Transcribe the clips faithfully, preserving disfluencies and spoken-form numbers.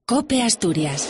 COPE Asturias.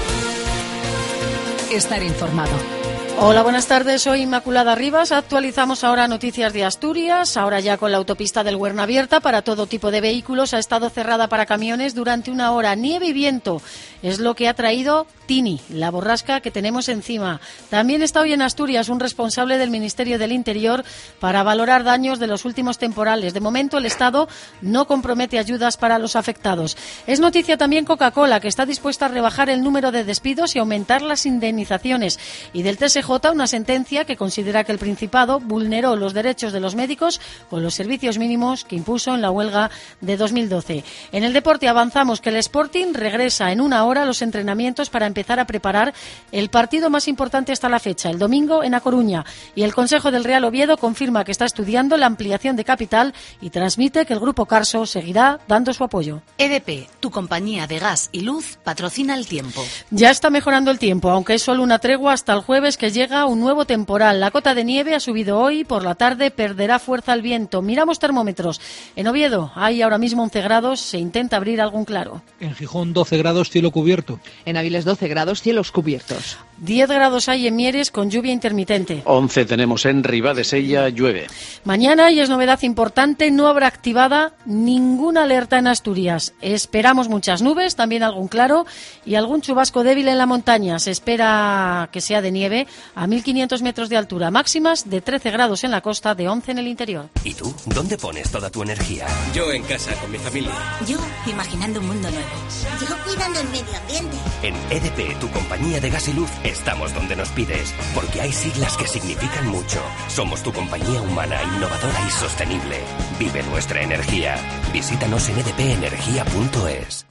Estar informado. Hola, buenas tardes, soy Inmaculada Rivas. Actualizamos ahora noticias de Asturias. Ahora ya con la autopista del Huerna abierta para todo tipo de vehículos. Ha estado cerrada para camiones durante una hora. Nieve y viento es lo que ha traído Tini, la borrasca que tenemos encima. También está hoy en Asturias un responsable del Ministerio del Interior para valorar daños de los últimos temporales. De momento el Estado no compromete ayudas para los afectados. Es noticia también Coca-Cola, que está dispuesta a rebajar el número de despidos y aumentar las indemnizaciones. Y del T S J una sentencia que considera que el Principado vulneró los derechos de los médicos con los servicios mínimos que impuso en la huelga de dos mil doce. En el deporte avanzamos que el Sporting regresa en una hora a los entrenamientos para empezar a preparar el partido más importante hasta la fecha, el domingo en A Coruña. Y el Consejo del Real Oviedo confirma que está estudiando la ampliación de capital y transmite que el Grupo Carso seguirá dando su apoyo. E D P, tu compañía de gas y luz, patrocina el tiempo. Ya está mejorando el tiempo, aunque es solo una tregua hasta el jueves, que llega un nuevo temporal. La cota de nieve ha subido hoy, por la tarde perderá fuerza el viento. Miramos termómetros. En Oviedo hay ahora mismo once grados, se intenta abrir algún claro. En Gijón doce grados, cielo cubierto. En Avilés doce grados, cielos cubiertos. diez grados hay en Mieres con lluvia intermitente. once tenemos en Ribadesella, llueve. Mañana, y es novedad importante, no habrá activada ninguna alerta en Asturias. Esperamos muchas nubes, también algún claro y algún chubasco débil en la montaña. Se espera que sea de nieve a mil quinientos metros de altura, máximas de trece grados en la costa, de once en el interior. ¿Y tú? ¿Dónde pones toda tu energía? Yo en casa, con mi familia. Yo imaginando un mundo nuevo. Yo cuidando el medio ambiente. En E D P, tu compañía de gas y luz, estamos donde nos pides, porque hay siglas que significan mucho. Somos tu compañía humana, innovadora y sostenible. Vive nuestra energía. Visítanos en e d p energía punto es.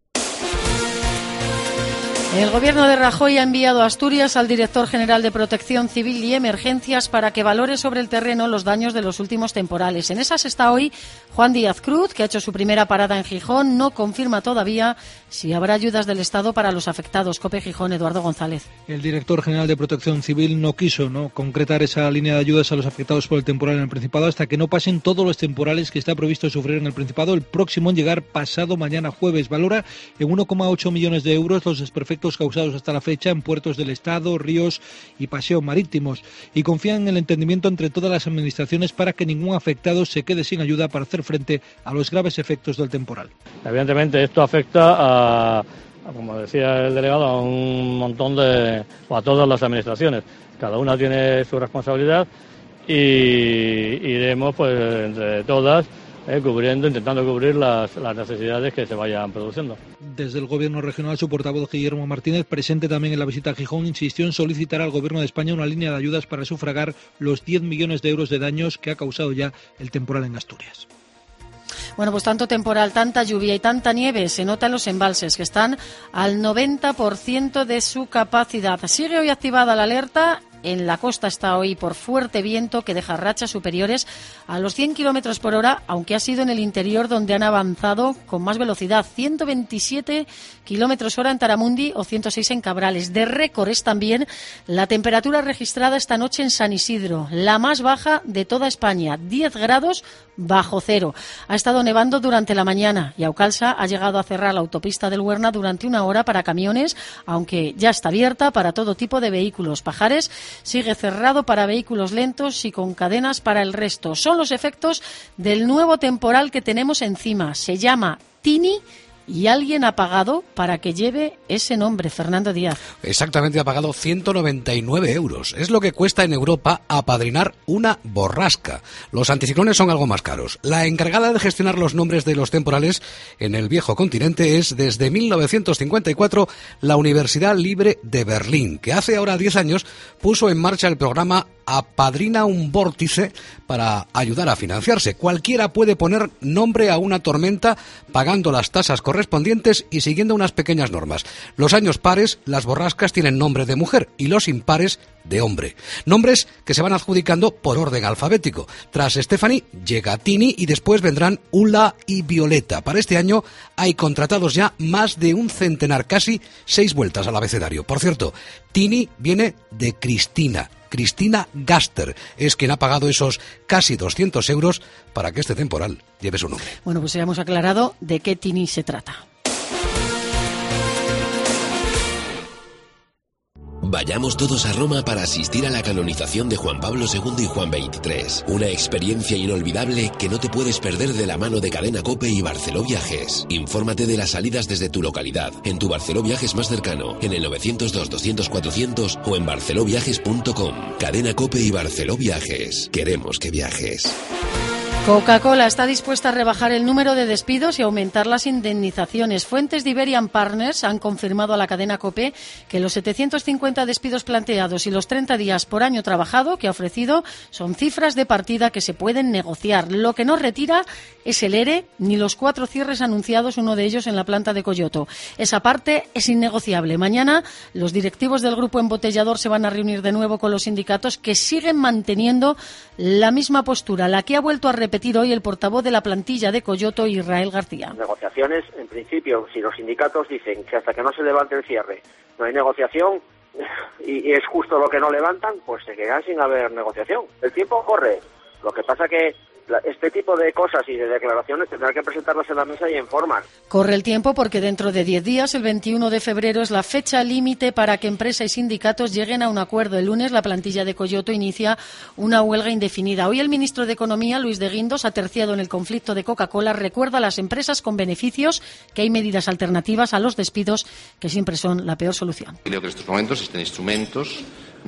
El gobierno de Rajoy ha enviado a Asturias al director general de Protección Civil y Emergencias para que valore sobre el terreno los daños de los últimos temporales. En esas está hoy Juan Díaz Cruz, que ha hecho su primera parada en Gijón. No confirma todavía si habrá ayudas del Estado para los afectados. COPE Gijón, Eduardo González. El director general de Protección Civil no quiso no concretar esa línea de ayudas a los afectados por el temporal en el Principado hasta que no pasen todos los temporales que está previsto sufrir en el Principado, el próximo en llegar pasado mañana jueves. Valora en uno coma ocho millones de euros los desperfectos causados hasta la fecha en puertos del Estado, ríos y paseos marítimos, y confía en el entendimiento entre todas las administraciones para que ningún afectado se quede sin ayuda para hacer frente a los graves efectos del temporal. Evidentemente esto afecta a, como decía el delegado, a un montón de, o a todas las administraciones. Cada una tiene su responsabilidad y iremos pues entre todas Eh, cubriendo, intentando cubrir las, las necesidades que se vayan produciendo. Desde el Gobierno regional, su portavoz Guillermo Martínez, presente también en la visita a Gijón, insistió en solicitar al Gobierno de España una línea de ayudas para sufragar los diez millones de euros de daños que ha causado ya el temporal en Asturias. Bueno, pues tanto temporal, tanta lluvia y tanta nieve se nota en los embalses, que están al noventa por ciento de su capacidad. Sigue hoy activada la alerta. En la costa está hoy por fuerte viento que deja rachas superiores a los cien kilómetros por hora, aunque ha sido en el interior donde han avanzado con más velocidad. ciento veintisiete kilómetros hora en Taramundi o ciento seis en Cabrales. De récord es también la temperatura registrada esta noche en San Isidro, la más baja de toda España, diez grados bajo cero. Ha estado nevando durante la mañana y Aucalsa ha llegado a cerrar la autopista del Huerna durante una hora para camiones, aunque ya está abierta para todo tipo de vehículos. Pajares sigue cerrado para vehículos lentos y con cadenas para el resto. Son los efectos del nuevo temporal que tenemos encima. Se llama Tini y alguien ha pagado para que lleve ese nombre, Fernando Díaz. Exactamente, ha pagado ciento noventa y nueve euros. Es lo que cuesta en Europa apadrinar una borrasca. Los anticiclones son algo más caros. La encargada de gestionar los nombres de los temporales en el viejo continente es, desde mil novecientos cincuenta y cuatro, la Universidad Libre de Berlín, que hace ahora diez años puso en marcha el programa Apadrina un vórtice para ayudar a financiarse. Cualquiera puede poner nombre a una tormenta pagando las tasas correspondientes y siguiendo unas pequeñas normas. Los años pares, las borrascas tienen nombre de mujer y los impares de hombre. Nombres que se van adjudicando por orden alfabético. Tras Stephanie llega Tini y después vendrán Ula y Violeta. Para este año hay contratados ya más de un centenar, casi seis vueltas al abecedario. Por cierto, Tini viene de Cristina. Cristina Gaster es quien ha pagado esos casi doscientos euros para que este temporal lleve su nombre. Bueno, pues ya hemos aclarado de qué Tini se trata. Vayamos todos a Roma para asistir a la canonización de Juan Pablo segundo y Juan veintitrés. Una experiencia inolvidable que no te puedes perder de la mano de Cadena COPE y Barceló Viajes. Infórmate de las salidas desde tu localidad, en tu Barceló Viajes más cercano, en el novecientos dos, doscientos, cuatrocientos o en barceló viajes punto com. Cadena COPE y Barceló Viajes. Queremos que viajes. Coca-Cola está dispuesta a rebajar el número de despidos y aumentar las indemnizaciones. Fuentes de Iberian Partners han confirmado a la cadena COPE que los setecientos cincuenta despidos planteados y los treinta días por año trabajado que ha ofrecido son cifras de partida que se pueden negociar. Lo que no retira es el ERE ni los cuatro cierres anunciados, uno de ellos en la planta de Coyoto. Esa parte es innegociable. Mañana los directivos del grupo embotellador se van a reunir de nuevo con los sindicatos, que siguen manteniendo la misma postura, la que ha vuelto a repetir repetir hoy el portavoz de la plantilla de Coyoto, Israel García. Negociaciones, en principio, si los sindicatos dicen que hasta que no se levante el cierre no hay negociación y, y es justo lo que no levantan, pues se quedan sin haber negociación. El tiempo corre. Lo que pasa que este tipo de cosas y de declaraciones tendrán que presentarlas en la mesa y informar. Corre el tiempo porque dentro de diez días, el veintiuno de febrero, es la fecha límite para que empresa y sindicatos lleguen a un acuerdo. El lunes la plantilla de Coyoto inicia una huelga indefinida. Hoy el ministro de Economía, Luis de Guindos, aterciado en el conflicto de Coca-Cola, recuerda a las empresas con beneficios que hay medidas alternativas a los despidos que siempre son la peor solución. Creo que en estos momentos existen instrumentos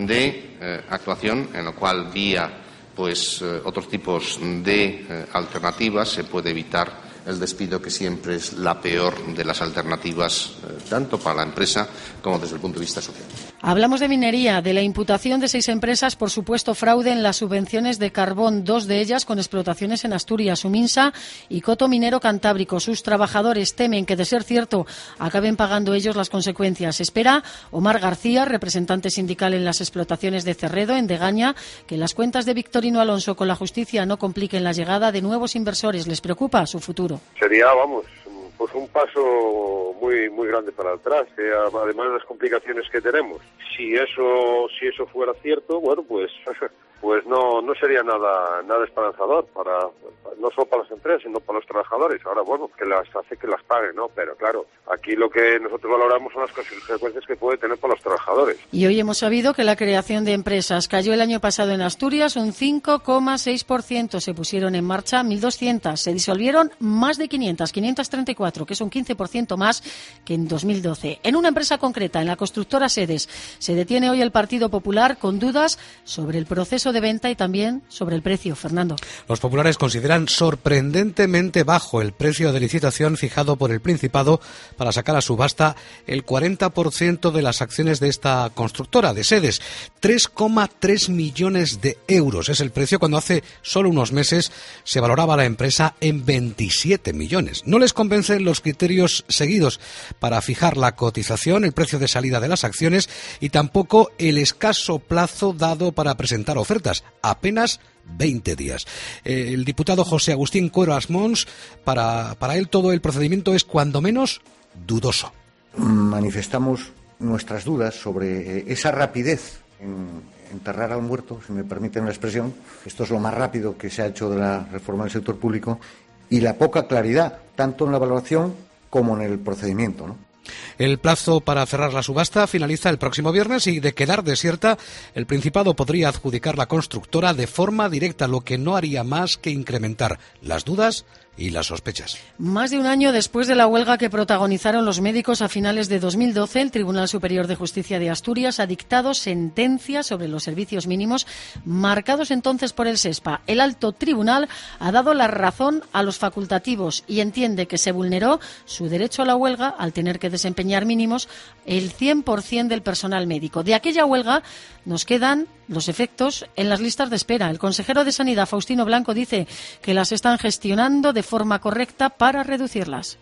de eh, actuación en lo cual vía pues eh, otros tipos de eh, alternativas se puede evitar el despido, que siempre es la peor de las alternativas, eh, tanto para la empresa como desde el punto de vista social. Hablamos de minería, de la imputación de seis empresas por supuesto fraude en las subvenciones de carbón, dos de ellas con explotaciones en Asturias, Suminsa y Coto Minero Cantábrico. Sus trabajadores temen que, de ser cierto, acaben pagando ellos las consecuencias. Espera Omar García, representante sindical en las explotaciones de Cerredo, en Degaña, que las cuentas de Victorino Alonso con la justicia no compliquen la llegada de nuevos inversores. Les preocupa su futuro. Sería, vamos, pues un paso muy muy grande para atrás, eh, además de las complicaciones que tenemos. Si eso si eso fuera cierto, bueno, pues pues no no sería nada nada esperanzador para no solo para las empresas, sino para los trabajadores. Ahora, bueno, que las hace que las paguen, ¿no? Pero claro, aquí lo que nosotros valoramos son las consecuencias que puede tener para los trabajadores. Y hoy hemos sabido que la creación de empresas cayó el año pasado en Asturias un cinco coma seis por ciento. Se pusieron en marcha mil doscientas, se disolvieron más de quinientas, quinientas treinta y cuatro, que es un quince por ciento más que en dos mil doce. En una empresa concreta, en la constructora Sedes, se detiene hoy el Partido Popular con dudas sobre el proceso de venta y también sobre el precio. Fernando. Los populares consideran sorprendentemente bajo el precio de licitación fijado por el Principado para sacar a subasta el cuarenta por ciento de las acciones de esta constructora de Sedes. tres coma tres millones de euros es el precio, cuando hace solo unos meses se valoraba la empresa en veintisiete millones. No les convencen los criterios seguidos para fijar la cotización, el precio de salida de las acciones y tampoco el escaso plazo dado para presentar ofertas, apenas veinte días. Eh, el diputado José Agustín Cuero Asmons, para, para él todo el procedimiento es cuando menos dudoso. Manifestamos nuestras dudas sobre esa rapidez en enterrar al muerto, si me permiten la expresión. Esto es lo más rápido que se ha hecho de la reforma del sector público, y la poca claridad, tanto en la valoración como en el procedimiento, ¿no? El plazo para cerrar la subasta finaliza el próximo viernes y, de quedar desierta, el Principado podría adjudicar la constructora de forma directa, lo que no haría más que incrementar las dudas y las sospechas. Más de un año después de la huelga que protagonizaron los médicos a finales de dos mil doce, el Tribunal Superior de Justicia de Asturias ha dictado sentencia sobre los servicios mínimos marcados entonces por el SESPA. El alto tribunal ha dado la razón a los facultativos y entiende que se vulneró su derecho a la huelga al tener que desempeñar mínimos el cien por ciento del personal médico. De aquella huelga nos quedan los efectos en las listas de espera. El consejero de Sanidad, Faustino Blanco, dice que las están gestionando de forma correcta para reducirlas.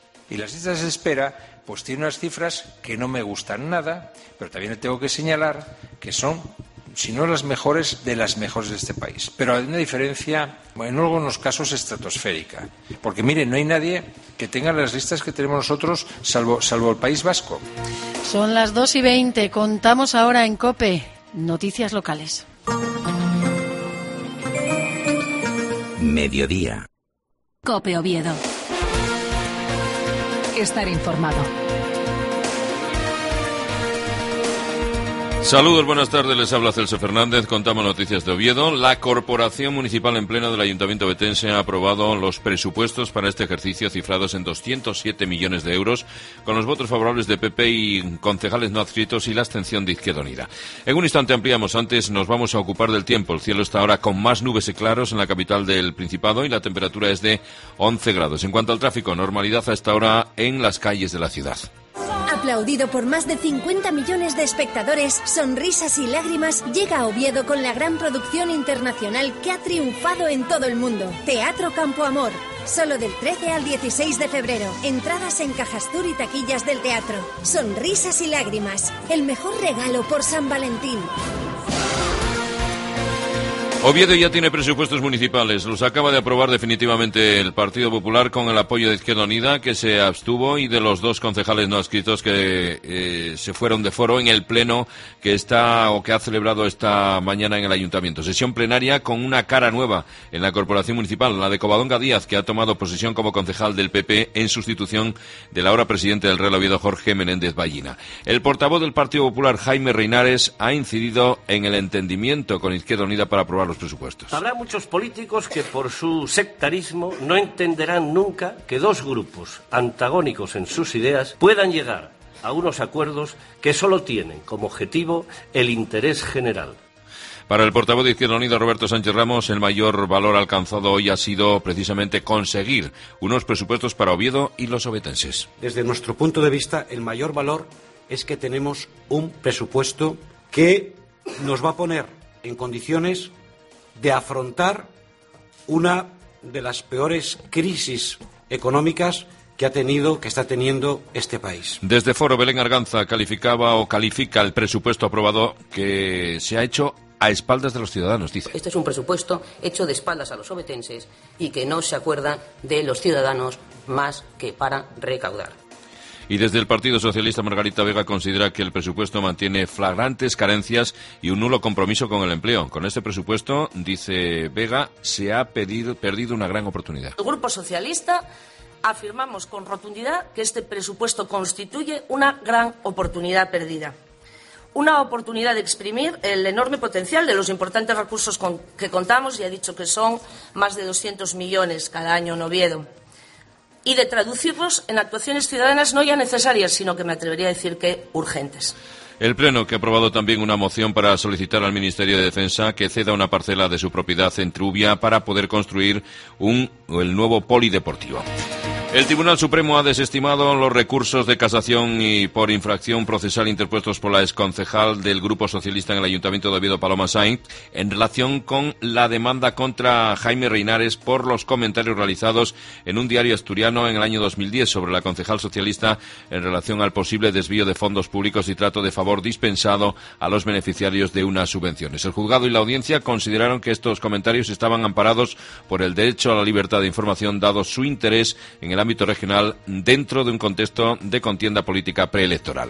Y las listas de espera pues tienen unas cifras que no me gustan nada, pero también tengo que señalar que son, si no las mejores, de las mejores de este país. Pero hay una diferencia, en algunos casos, estratosférica. Porque, miren, no hay nadie que tenga las listas que tenemos nosotros, salvo, salvo el País Vasco. Son las dos y veinte. Contamos ahora en COPE noticias locales. Mediodía. COPE Oviedo. Estar informado. Saludos, buenas tardes, les habla Celso Fernández, contamos noticias de Oviedo. La Corporación Municipal en Pleno del Ayuntamiento Betense ha aprobado los presupuestos para este ejercicio cifrados en doscientos siete millones de euros, con los votos favorables de P P y concejales no adscritos y la abstención de Izquierda Unida. En un instante ampliamos, antes nos vamos a ocupar del tiempo. El cielo está ahora con más nubes y claros en la capital del Principado y la temperatura es de once grados. En cuanto al tráfico, normalidad a esta hora en las calles de la ciudad. Aplaudido por más de cincuenta millones de espectadores, Sonrisas y Lágrimas llega a Oviedo con la gran producción internacional que ha triunfado en todo el mundo. Teatro Campo Amor. Solo del trece al dieciséis de febrero. Entradas en Cajastur y taquillas del teatro. Sonrisas y Lágrimas. El mejor regalo por San Valentín. Oviedo ya tiene presupuestos municipales. Los acaba de aprobar definitivamente el Partido Popular con el apoyo de Izquierda Unida, que se abstuvo, y de los dos concejales no adscritos que eh, se fueron de foro en el pleno que está o que ha celebrado esta mañana en el Ayuntamiento. Sesión plenaria con una cara nueva en la Corporación Municipal, la de Covadonga Díaz, que ha tomado posesión como concejal del P P en sustitución del ahora presidente del Real Oviedo, Jorge Menéndez Ballina. El portavoz del Partido Popular, Jaime Reinares, ha incidido en el entendimiento con Izquierda Unida para aprobar los presupuestos. Habrá muchos políticos que por su sectarismo no entenderán nunca que dos grupos antagónicos en sus ideas puedan llegar a unos acuerdos que solo tienen como objetivo el interés general. Para el portavoz de Izquierda Unida, Roberto Sánchez Ramos, el mayor valor alcanzado hoy ha sido precisamente conseguir unos presupuestos para Oviedo y los ovetenses. Desde nuestro punto de vista, el mayor valor es que tenemos un presupuesto que nos va a poner en condiciones de afrontar una de las peores crisis económicas que ha tenido, que está teniendo este país. Desde Foro, Belén Arganza calificaba o califica el presupuesto aprobado que se ha hecho a espaldas de los ciudadanos, dice. Este es un presupuesto hecho de espaldas a los ovetenses y que no se acuerdan de los ciudadanos más que para recaudar. Y desde el Partido Socialista, Margarita Vega considera que el presupuesto mantiene flagrantes carencias y un nulo compromiso con el empleo. Con este presupuesto, dice Vega, se ha pedido, perdido una gran oportunidad. El Grupo Socialista afirmamos con rotundidad que este presupuesto constituye una gran oportunidad perdida. Una oportunidad de exprimir el enorme potencial de los importantes recursos con que contamos, ya he dicho que son más de doscientos millones cada año en Oviedo, y de traducirlos en actuaciones ciudadanas no ya necesarias, sino que me atrevería a decir que urgentes. El Pleno, que ha aprobado también una moción para solicitar al Ministerio de Defensa que ceda una parcela de su propiedad en Trubia para poder construir un, el nuevo polideportivo. El Tribunal Supremo ha desestimado los recursos de casación y por infracción procesal interpuestos por la exconcejal del Grupo Socialista en el Ayuntamiento de Oviedo, Paloma Sainz, en relación con la demanda contra Jaime Reinares por los comentarios realizados en un diario asturiano en el año dos mil diez sobre la concejal socialista en relación al posible desvío de fondos públicos y trato de favor dispensado a los beneficiarios de unas subvenciones. El juzgado y la audiencia consideraron que estos comentarios estaban amparados por el derecho a la libertad de información, dado su interés en el ámbito regional dentro de un contexto de contienda política preelectoral.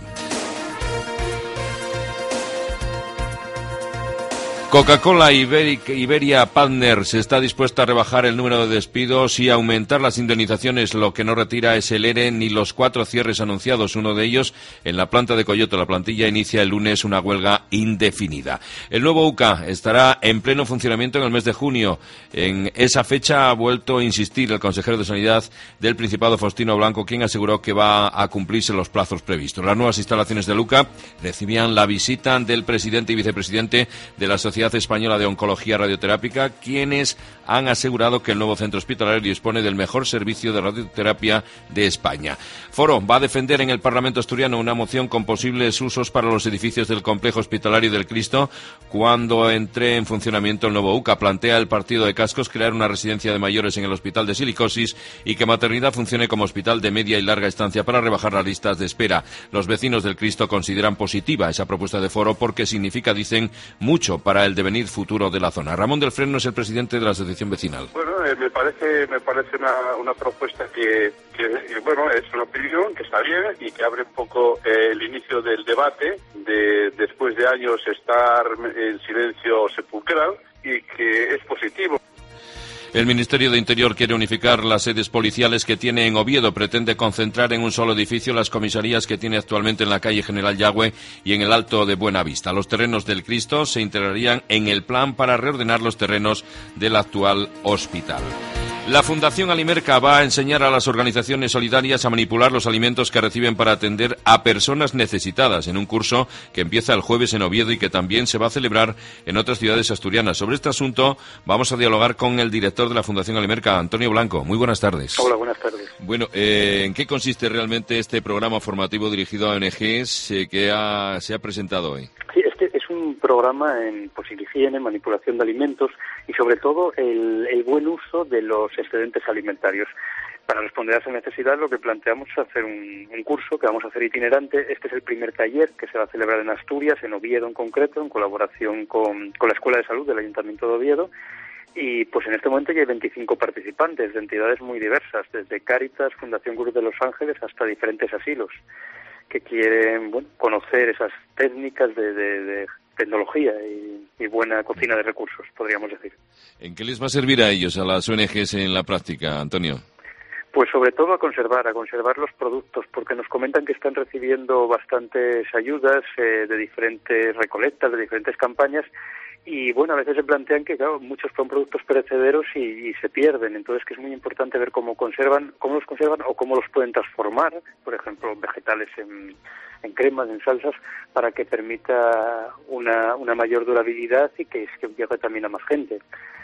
Coca-Cola Iberia Partners está dispuesta a rebajar el número de despidos y aumentar las indemnizaciones. Lo que no retira es el E R E ni los cuatro cierres anunciados. Uno de ellos en la planta de Coyoto. La plantilla inicia el lunes una huelga indefinida. El nuevo U C A estará en pleno funcionamiento en el mes de junio. En esa fecha ha vuelto a insistir el consejero de Sanidad del Principado, Faustino Blanco, quien aseguró que va a cumplirse los plazos previstos. Las nuevas instalaciones del U C A recibían la visita del presidente y vicepresidente de la Sociedad Española de Oncología Radioterápica, quienes han asegurado que el nuevo centro hospitalario dispone del mejor servicio de radioterapia de España. Foro va a defender en el Parlamento asturiano una moción con posibles usos para los edificios del Complejo Hospitalario del Cristo cuando entre en funcionamiento el nuevo U C A. Plantea el partido de Cascos crear una residencia de mayores en el Hospital de Silicosis y que Maternidad funcione como hospital de media y larga estancia para rebajar las listas de espera. Los vecinos del Cristo consideran positiva esa propuesta de Foro porque significa, dicen, mucho para el devenir futuro de la zona. Ramón del Freno es el presidente de la asociación vecinal. Bueno, eh, me parece me parece una, una propuesta que, que, que, bueno, es una opinión que está bien y que abre un poco eh, el inicio del debate de después de años estar en silencio sepulcral y que es positivo. El Ministerio de Interior quiere unificar las sedes policiales que tiene en Oviedo. Pretende concentrar en un solo edificio las comisarías que tiene actualmente en la calle General Yagüe y en el Alto de Buenavista. Los terrenos del Cristo se integrarían en el plan para reordenar los terrenos del actual hospital. La Fundación Alimerca va a enseñar a las organizaciones solidarias a manipular los alimentos que reciben para atender a personas necesitadas en un curso que empieza el jueves en Oviedo y que también se va a celebrar en otras ciudades asturianas. Sobre este asunto vamos a dialogar con el director de la Fundación Alimerca, Antonio Blanco. Muy buenas tardes. Hola, buenas tardes. Bueno, eh, ¿en qué consiste realmente este programa formativo dirigido a O N Ges eh, que ha, se ha presentado hoy? Sí, este es un programa en pues, higiene, manipulación de alimentos y sobre todo el, el buen uso de los excedentes alimentarios. Para responder a esa necesidad lo que planteamos es hacer un, un curso que vamos a hacer itinerante. Este es el primer taller que se va a celebrar en Asturias, en Oviedo en concreto, en colaboración con, con la Escuela de Salud del Ayuntamiento de Oviedo. Y pues en este momento ya hay veinticinco participantes de entidades muy diversas, desde Cáritas, Fundación Cruz de los Ángeles hasta diferentes asilos, que quieren bueno, conocer esas técnicas de, de, de tecnología y, y buena cocina de recursos, podríamos decir. ¿En qué les va a servir a ellos, a las O N Ges en la práctica, Antonio? Pues sobre todo a conservar, a conservar los productos, porque nos comentan que están recibiendo bastantes ayudas eh, de diferentes recolectas, de diferentes campañas, y bueno, a veces se plantean que claro, muchos son productos perecederos y, y se pierden, entonces que es muy importante ver cómo conservan, cómo los conservan o cómo los pueden transformar, por ejemplo, vegetales en, en cremas, en salsas, para que permita una, una mayor durabilidad y que, que llegue también a más gente.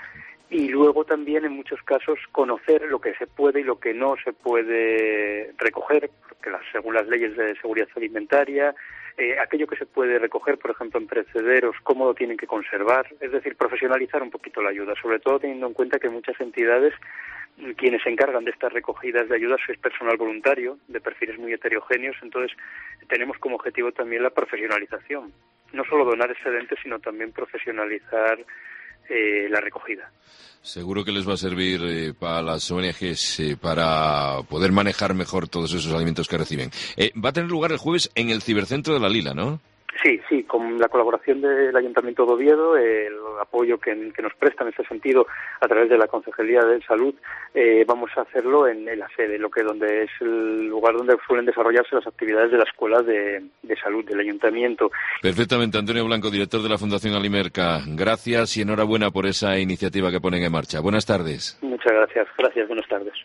Y luego también, en muchos casos, conocer lo que se puede y lo que no se puede recoger, porque las, según las leyes de seguridad alimentaria, eh, aquello que se puede recoger, por ejemplo, en perecederos, cómo lo tienen que conservar, es decir, profesionalizar un poquito la ayuda, sobre todo teniendo en cuenta que muchas entidades, quienes se encargan de estas recogidas de ayudas, es personal voluntario, de perfiles muy heterogéneos, entonces tenemos como objetivo también la profesionalización, no solo donar excedentes, sino también profesionalizar Eh, la recogida. Seguro que les va a servir eh, para las O N Ges eh, para poder manejar mejor todos esos alimentos que reciben. Eh, va a tener lugar el jueves en el Cibercentro de la Lila, ¿no? Sí, sí, con la colaboración del Ayuntamiento de Oviedo, eh, el apoyo que, que nos prestan en ese sentido a través de la Concejalía de Salud, eh, vamos a hacerlo en, en la sede, lo que donde es el lugar donde suelen desarrollarse las actividades de la Escuela de, de Salud del Ayuntamiento. Perfectamente, Antonio Blanco, director de la Fundación Alimerca. Gracias y enhorabuena por esa iniciativa que ponen en marcha. Buenas tardes. Muchas gracias. Gracias, buenas tardes.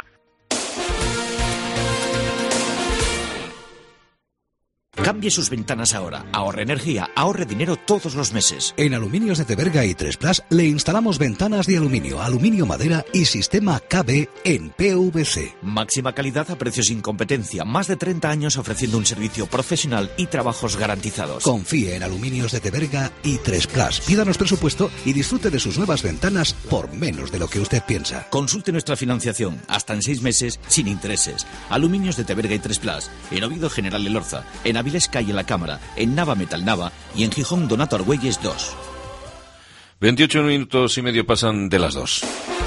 Cambie sus ventanas ahora. Ahorre energía, ahorre dinero todos los meses. En Aluminios de Teberga y tres Plus le instalamos ventanas de aluminio, aluminio madera y sistema K B en P V C. Máxima calidad a precios sin competencia. Más de treinta años ofreciendo un servicio profesional y trabajos garantizados. Confíe en Aluminios de Teberga y tres Plus. Pídanos presupuesto y disfrute de sus nuevas ventanas por menos de lo que usted piensa. Consulte nuestra financiación hasta en seis meses sin intereses. Aluminios de Teberga y tres Plus. En Oviedo General Elorza. En Avilés Calle La Cámara, en Nava Metal Nava y en Gijón Donato Argüelles dos. veintiocho minutos y medio pasan de las dos.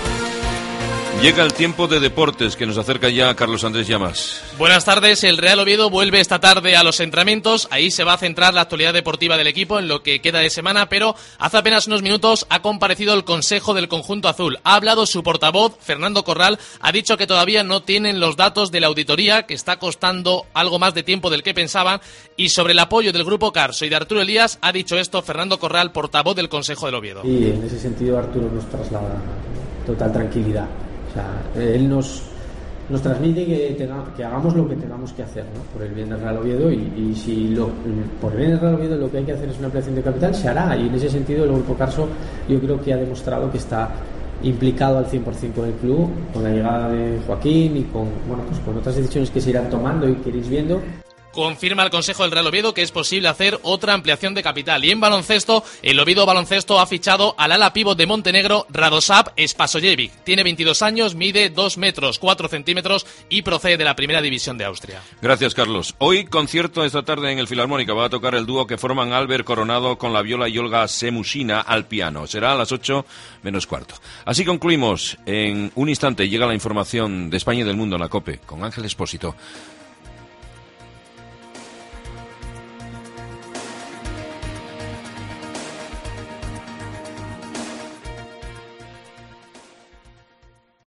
Llega el tiempo de deportes que nos acerca ya Carlos Andrés Llamas. Buenas tardes, el Real Oviedo vuelve esta tarde a los entrenamientos, ahí se va a centrar la actualidad deportiva del equipo en lo que queda de semana, pero hace apenas unos minutos ha comparecido el Consejo del Conjunto Azul. Ha hablado su portavoz, Fernando Corral, ha dicho que todavía no tienen los datos de la auditoría, que está costando algo más de tiempo del que pensaban, y sobre el apoyo del Grupo Carso y de Arturo Elías ha dicho esto Fernando Corral, portavoz del Consejo del Oviedo. Y en ese sentido Arturo nos traslada total tranquilidad. O sea, él nos, nos transmite que, tenga, que hagamos lo que tengamos que hacer, ¿no? Por el bien del Real Oviedo y, y si lo, por el bien del Real Oviedo lo que hay que hacer es una ampliación de capital, se hará, y en ese sentido el Grupo Carso yo creo que ha demostrado que está implicado al cien por ciento con el club, con la llegada de Joaquín y con, bueno, pues con otras decisiones que se irán tomando y que iréis viendo. Confirma el Consejo del Real Oviedo que es posible hacer otra ampliación de capital. Y en baloncesto, el Oviedo Baloncesto ha fichado al ala pívot de Montenegro, Radosav Spasojevic. Tiene veintidós años, mide dos metros cuatro centímetros y procede de la Primera División de Austria. Gracias, Carlos. Hoy concierto esta tarde en el Filarmónica. Va a tocar el dúo que forman Albert Coronado con la viola y Olga Semusina al piano. Será a las ocho menos cuarto. Así concluimos. En un instante llega la información de España y del mundo en la COPE con Ángel Expósito.